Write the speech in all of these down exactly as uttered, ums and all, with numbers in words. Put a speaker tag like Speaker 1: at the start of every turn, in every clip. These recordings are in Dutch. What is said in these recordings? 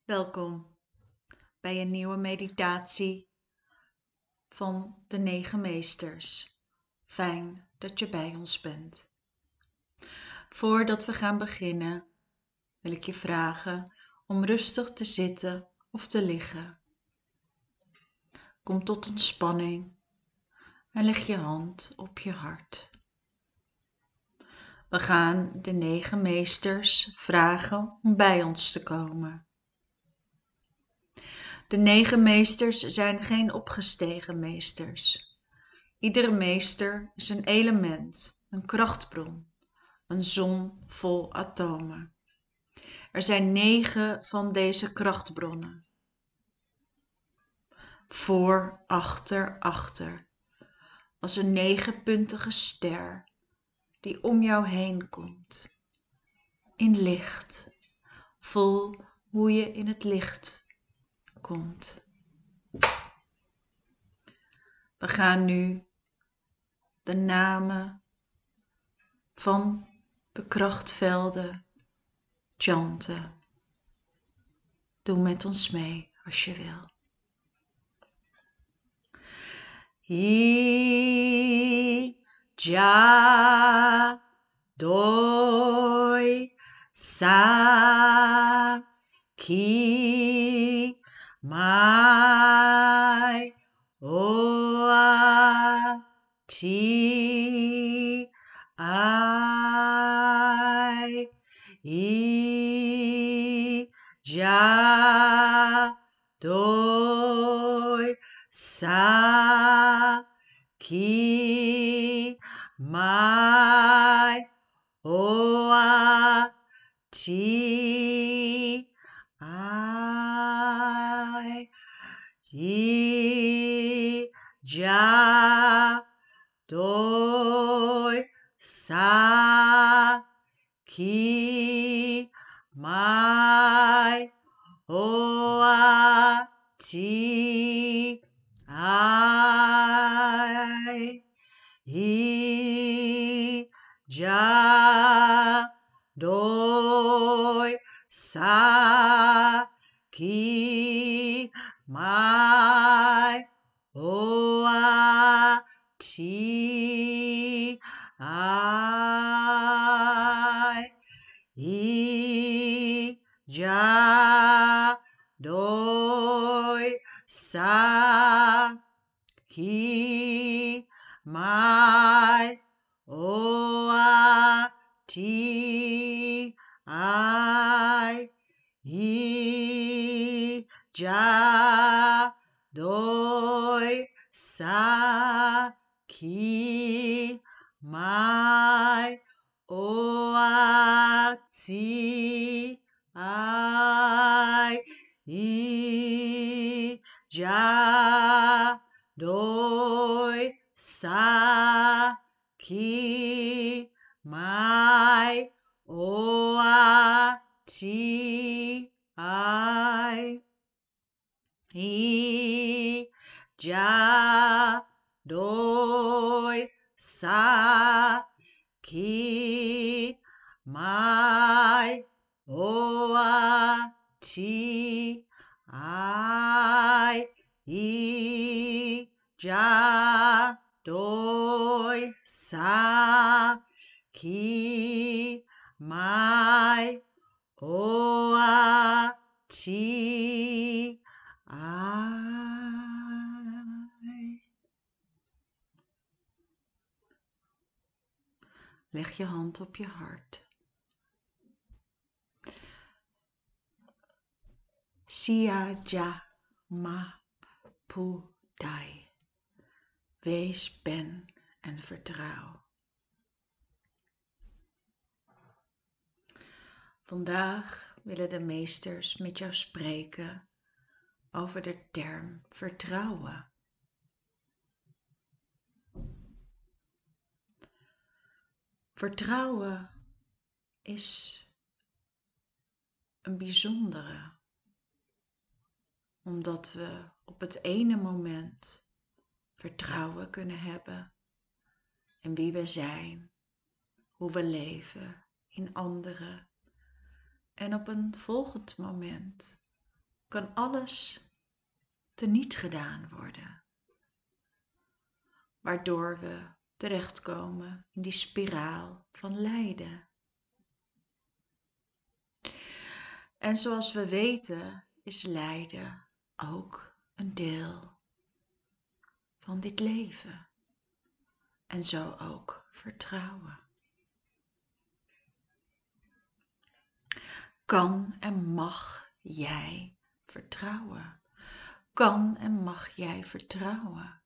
Speaker 1: Welkom bij een nieuwe meditatie van de negen meesters. Fijn dat je bij ons bent. Voordat we gaan beginnen wil ik je vragen om rustig te zitten of te liggen. Kom tot ontspanning en leg je hand op je hart. We gaan de negen meesters vragen om bij ons te komen. De negen meesters zijn geen opgestegen meesters. Iedere meester is een element, een krachtbron, een zon vol atomen. Er zijn negen van deze krachtbronnen. Voor, achter, achter. Als een negenpuntige ster die om jou heen komt. In licht. Voel hoe je in het licht komt. We gaan nu de namen van de krachtvelden chanten. Doe met ons mee als je wil. Hi, ja, doi, sa, ki, mai, oa, ti, ai, i, ja, doi, sa, ki, mai, oa, ti, ai, i, ja, doi, sa, ki, mai, oa, ti, ai, i, ja, doi, sa, ki, mai, oa, ti, ai, i, ja, doi, sa, ki, mai, oa, ti, ai, i, ja, doi, sa, ki, mai, oa, ti, ai, i, ja, doi, sa, ki, mai, oa, ti, ai, i, ja, doi, sa, ki, mai, oa, ti, ai, i, ja, doi, sa, ki, mai, oa, ti, ai. Leg je hand op je hart. Sia ja ma pu dai. Wees, ben en vertrouw. Vandaag willen de meesters met jou spreken over de term vertrouwen. Vertrouwen is een bijzondere, omdat we op het ene moment vertrouwen kunnen hebben in wie we zijn, hoe we leven, in anderen. En op een volgend moment kan alles teniet gedaan worden. Waardoor we terechtkomen in die spiraal van lijden. En zoals we weten is lijden ook een deel van dit leven. En zo ook vertrouwen. Kan en mag jij vertrouwen? Kan en mag jij vertrouwen?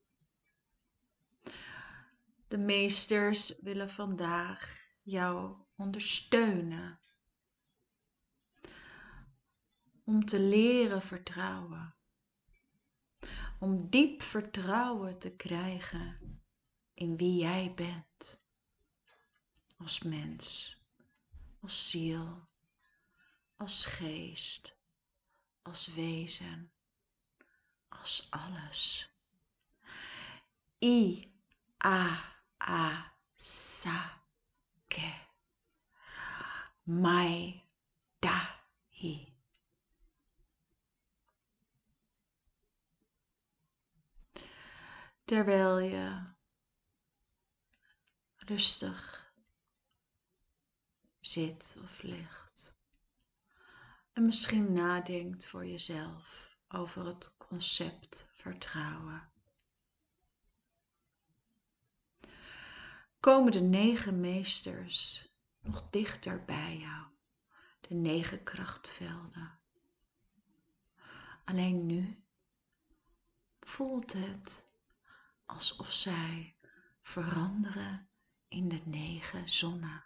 Speaker 1: De meesters willen vandaag jou ondersteunen. Om te leren vertrouwen. Om diep vertrouwen te krijgen in wie jij bent. Als mens, als ziel, als geest, als wezen, als alles. I, a, a, sa, ke. Mai, da, i. Terwijl je rustig zit of ligt en misschien nadenkt voor jezelf over het concept vertrouwen. Komen de negen meesters nog dichter bij jou, de negen krachtvelden. Alleen nu voelt het alsof zij veranderen in de negen zonnen.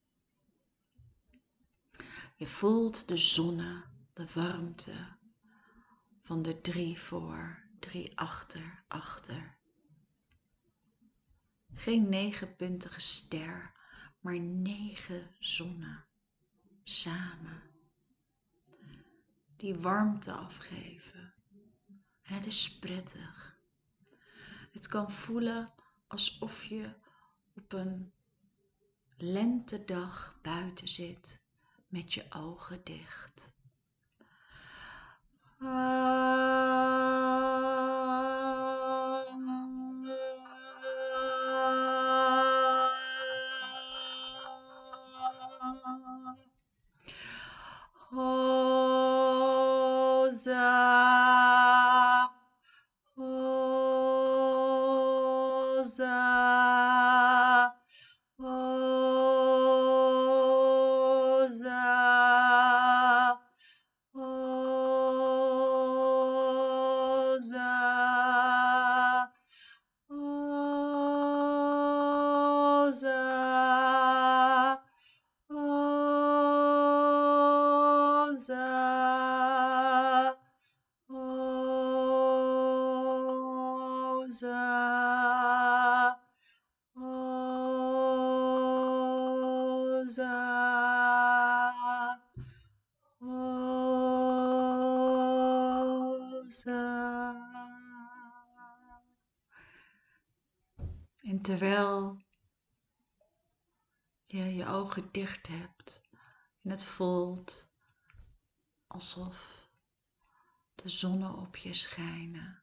Speaker 1: Je voelt de zonnen, de warmte van de drie voor, drie achter, achter. Geen negenpuntige ster, maar negen zonnen samen. Die warmte afgeven. En het is prettig. Het kan voelen alsof je op een lentedag buiten zit met je ogen dicht. Hoza, Hoza, Hoza, Hoza, Hoza, Hoza, Hoza, Hoza, Hoza. En terwijl je je ogen dicht hebt en het voelt alsof de zonnen op je schijnen,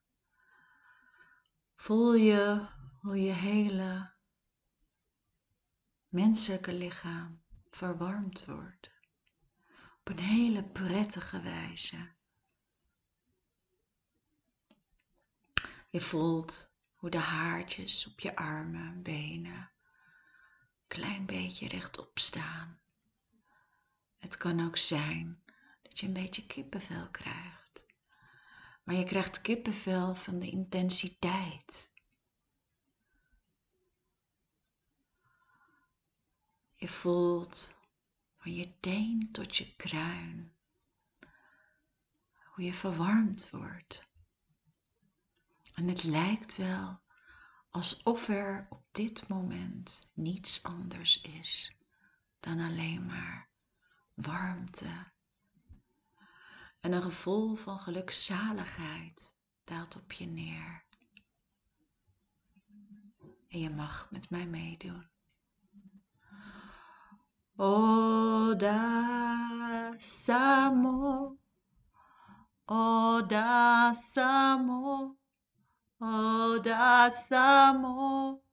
Speaker 1: voel je hoe je hele menselijke lichaam verwarmd wordt. Op een hele prettige wijze. Je voelt hoe de haartjes op je armen en benen een klein beetje rechtop staan. Het kan ook zijn dat je een beetje kippenvel krijgt. Maar je krijgt kippenvel van de intensiteit. Je voelt van je teen tot je kruin hoe je verwarmd wordt. En het lijkt wel alsof er op dit moment niets anders is dan alleen maar warmte. En een gevoel van gelukzaligheid daalt op je neer. En je mag met mij meedoen. Oda Samo, Odasamo, Odasamo,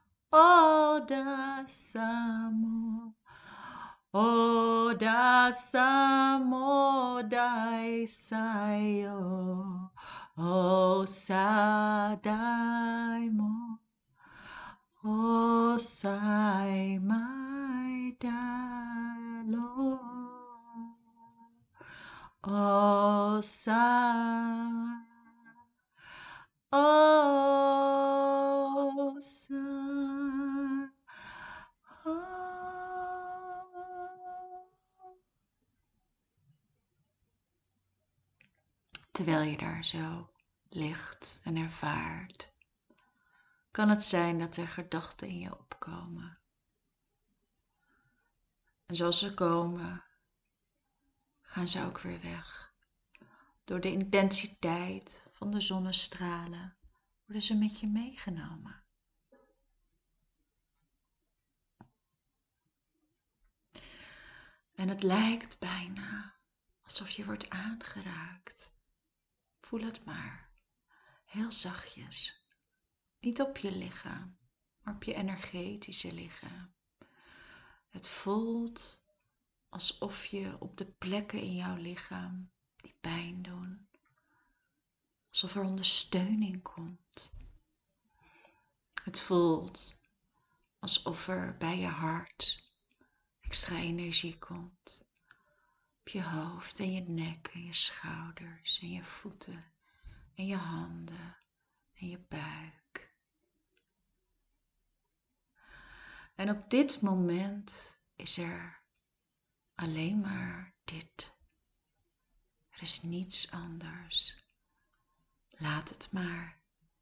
Speaker 1: Odasamo, Odasamo Daisayo, Osadaimo, Osai mai dalo, Osai, Osai, Terwijl je daar zo ligt en ervaart, kan het zijn dat er gedachten in je opkomen. En zoals ze komen, gaan ze ook weer weg. Door de intensiteit van de zonnestralen worden ze met je meegenomen. En het lijkt bijna alsof je wordt aangeraakt. Voel het maar, heel zachtjes. Niet op je lichaam, maar op je energetische lichaam. Het voelt alsof je op de plekken in jouw lichaam die pijn doen, alsof er ondersteuning komt. Het voelt alsof er bij je hart extra energie komt. Op je hoofd en je nek en je schouders en je voeten en je handen en je buik. En op dit moment is er alleen maar dit. Er is niets anders. Laat het maar.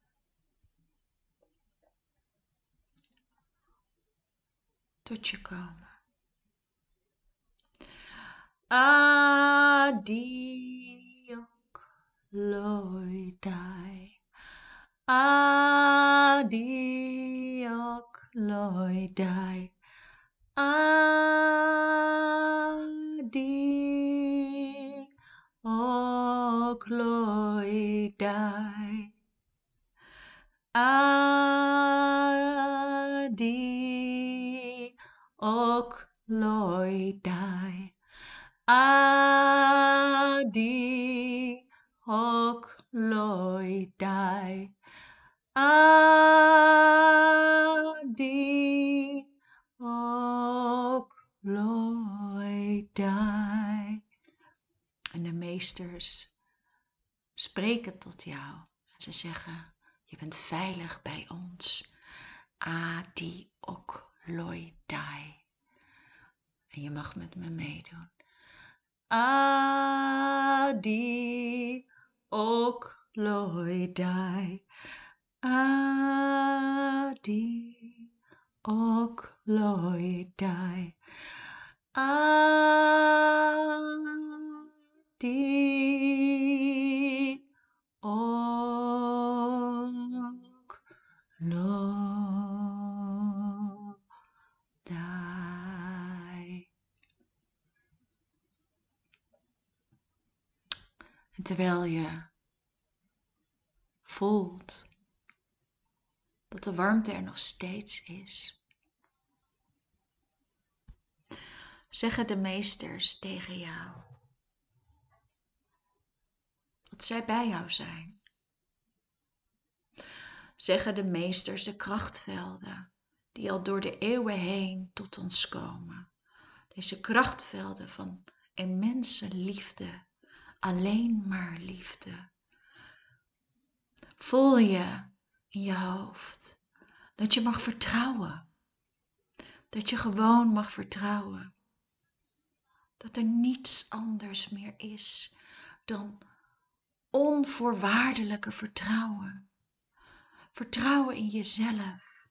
Speaker 1: Tot je komen. Adiok loidai. Adiok loidai. Adiok loidai. Adiok loidai. Adiok loidai. Adiok loidai. En de meesters spreken tot jou en ze zeggen: je bent veilig bij ons. Adiok loidai. En je mag met me meedoen. Adiok loidai. Adiok loidai. Adiok loidai. En terwijl je voelt dat de warmte er nog steeds is, zeggen de meesters tegen jou dat zij bij jou zijn. Zeggen de meesters de krachtvelden die al door de eeuwen heen tot ons komen. Deze krachtvelden van immense liefde, alleen maar liefde. Voel je in je hoofd dat je mag vertrouwen. Dat je gewoon mag vertrouwen. Dat er niets anders meer is dan onvoorwaardelijke vertrouwen. Vertrouwen in jezelf.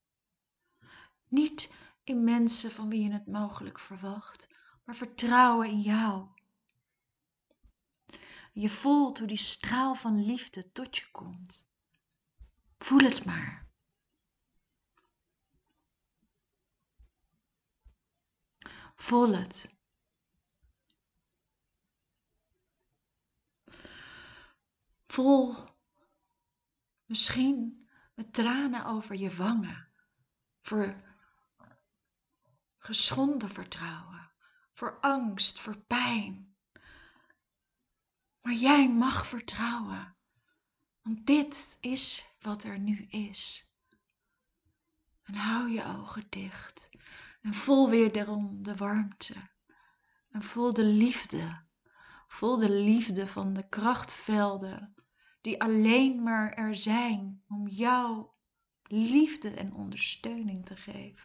Speaker 1: Niet in mensen van wie je het mogelijk verwacht, maar vertrouwen in jou. Je voelt hoe die straal van liefde tot je komt. Voel het maar. Voel het. Voel misschien met tranen over je wangen. Voor geschonden vertrouwen. Voor angst, voor pijn. Maar jij mag vertrouwen. Want dit is wat er nu is. En hou je ogen dicht. En voel weer daarom de warmte. En voel de liefde. Voel de liefde van de krachtvelden. Die alleen maar er zijn om jou liefde en ondersteuning te geven.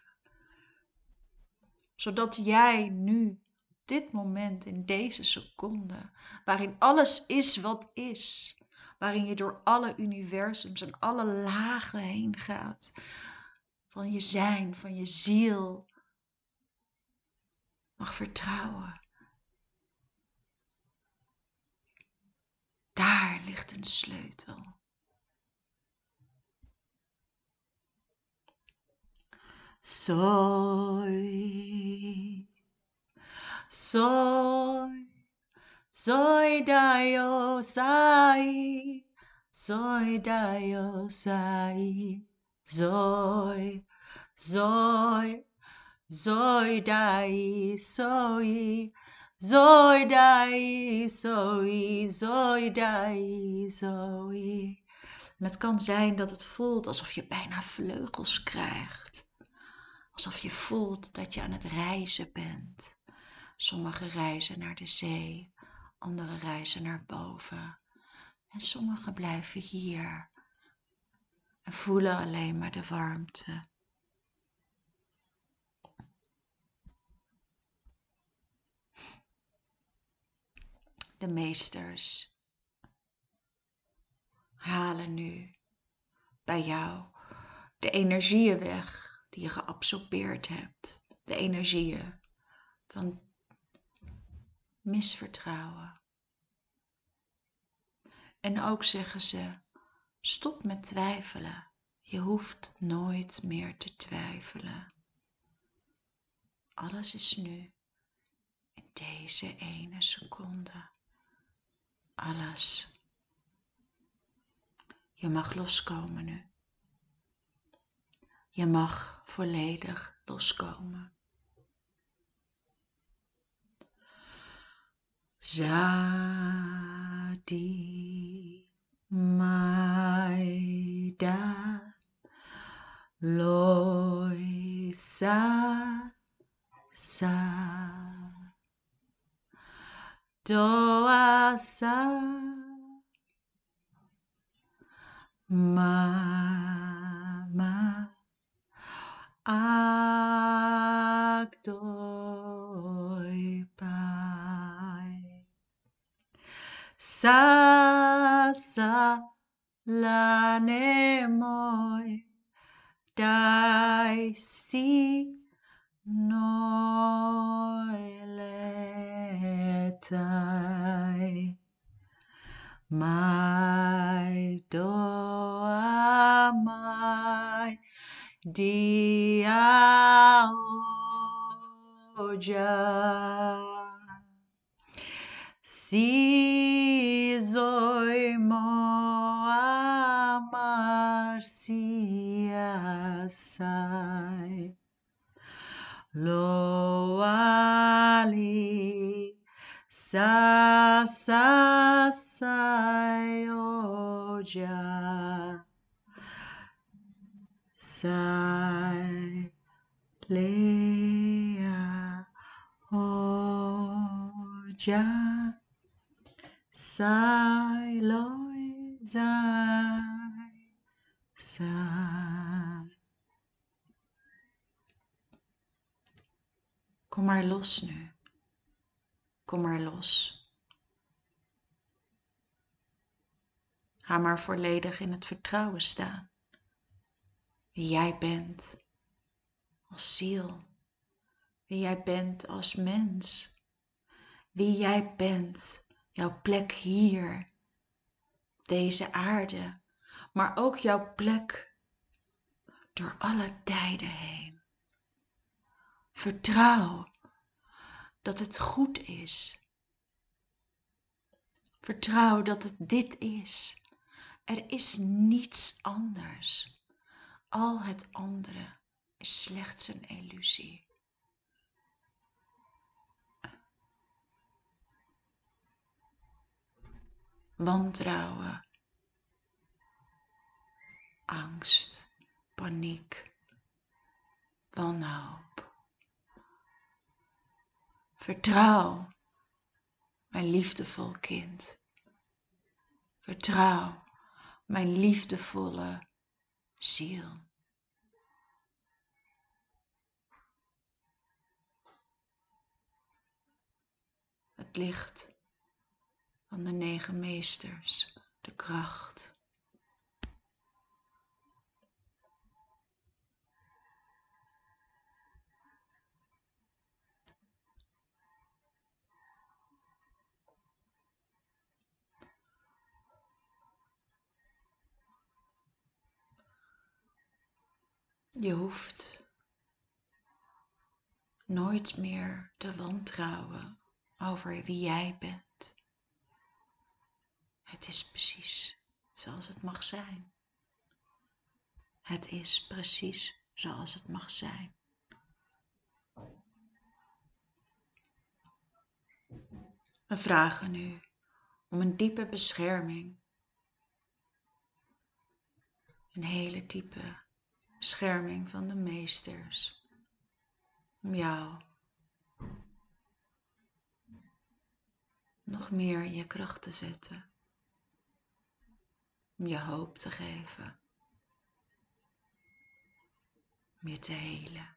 Speaker 1: Zodat jij nu, op dit moment, in deze seconde, waarin alles is wat is. Waarin je door alle universums en alle lagen heen gaat. Van je zijn, van je ziel. Mag vertrouwen. Daar ligt een sleutel. Soy, soy, soy Dayo Sai, soy Dayo Sai, soy, soy, soy Dai, soy, soy Dai, soy, soy Dai, soy. En het kan zijn dat het voelt alsof je bijna vleugels krijgt. Alsof je voelt dat je aan het reizen bent. Sommigen reizen naar de zee, anderen reizen naar boven. En sommigen blijven hier en voelen alleen maar de warmte. De meesters halen nu bij jou de energieën weg die je geabsorbeerd hebt. De energieën van misvertrouwen. En ook zeggen ze, stop met twijfelen. Je hoeft nooit meer te twijfelen. Alles is nu, in deze ene seconde. Alles. Je mag loskomen nu. Je mag volledig loskomen. Zadi Maida Loisa Sa Doasa Mama Agdoi Pai Sasa Lanemoi Dai Si Noiletai Mai doa mai dia oja si zoi mo amar sia sai lo ali sa sa sai oja sai lea oja sai loi zai sai. Kom maar los nu. Kom maar los. Ga maar volledig in het vertrouwen staan. Wie jij bent als ziel. Wie jij bent als mens. Wie jij bent, jouw plek hier. Op deze aarde. Maar ook jouw plek door alle tijden heen. Vertrouw dat het goed is. Vertrouw dat het dit is. Er is niets anders. Al het andere is slechts een illusie. Wantrouwen, angst, paniek, wanhoop. Vertrouw, mijn liefdevol kind. Vertrouw, mijn liefdevolle ziel. Het licht van de negen meesters, de kracht. Je hoeft nooit meer te wantrouwen over wie jij bent. Het is precies zoals het mag zijn. Het is precies zoals het mag zijn. We vragen nu om een diepe bescherming. Een hele diepe bescherming van de meesters. Om jou nog meer in je kracht te zetten. Om je hoop te geven. Om je te helen.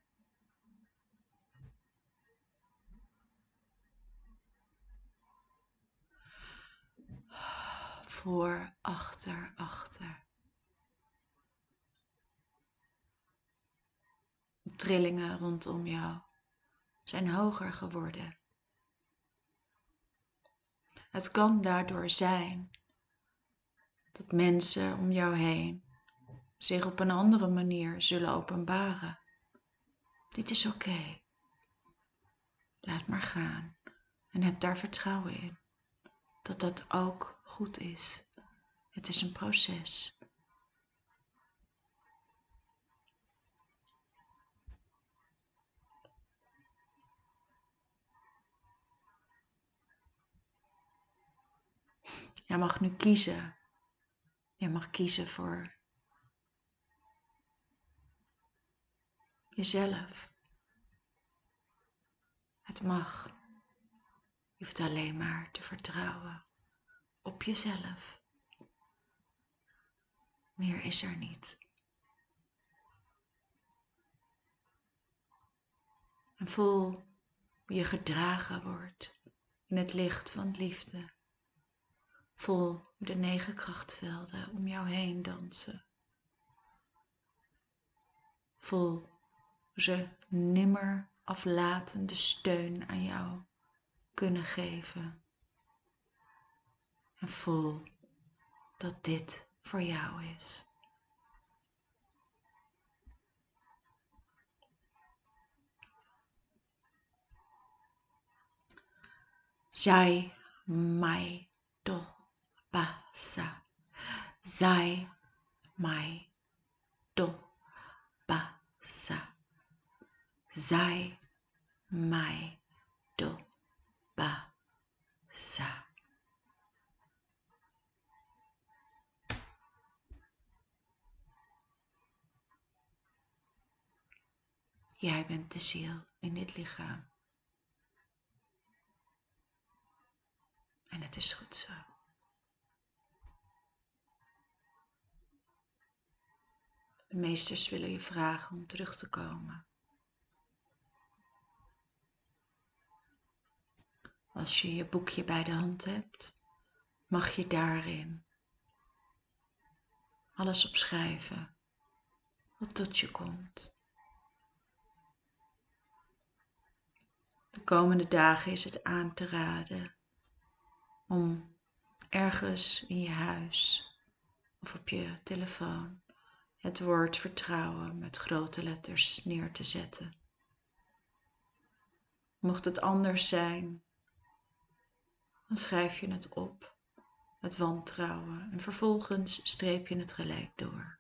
Speaker 1: Voor, achter, achter. De trillingen rondom jou zijn hoger geworden. Het kan daardoor zijn dat mensen om jou heen zich op een andere manier zullen openbaren. Dit is oké. Okay. Laat maar gaan en heb daar vertrouwen in. Dat dat ook goed is. Het is een proces. Jij mag nu kiezen. Je mag kiezen voor jezelf. Het mag. Je hoeft alleen maar te vertrouwen op jezelf. Meer is er niet. En voel hoe je gedragen wordt in het licht van liefde. Voel hoe de negen krachtvelden om jou heen dansen. Voel hoe ze nimmer aflatende steun aan jou kunnen geven. En voel dat dit voor jou is. Zij mij do basa. Zij mij do basa. Zij mij do basa. Jij bent de ziel in dit lichaam. En het is goed zo. De meesters willen je vragen om terug te komen. Als je je boekje bij de hand hebt, mag je daarin alles opschrijven wat tot je komt. De komende dagen is het aan te raden om ergens in je huis of op je telefoon het woord vertrouwen met grote letters neer te zetten. Mocht het anders zijn, dan schrijf je het op het wantrouwen en vervolgens streep je het gelijk door.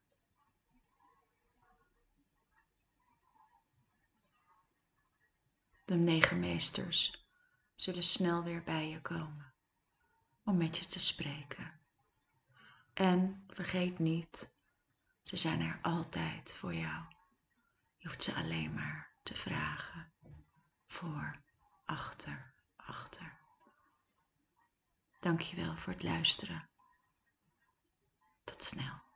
Speaker 1: De negen meesters zullen snel weer bij je komen om met je te spreken. En vergeet niet, ze zijn er altijd voor jou. Je hoeft ze alleen maar te vragen. Voor, achter, achter. Dank je wel voor het luisteren. Tot snel.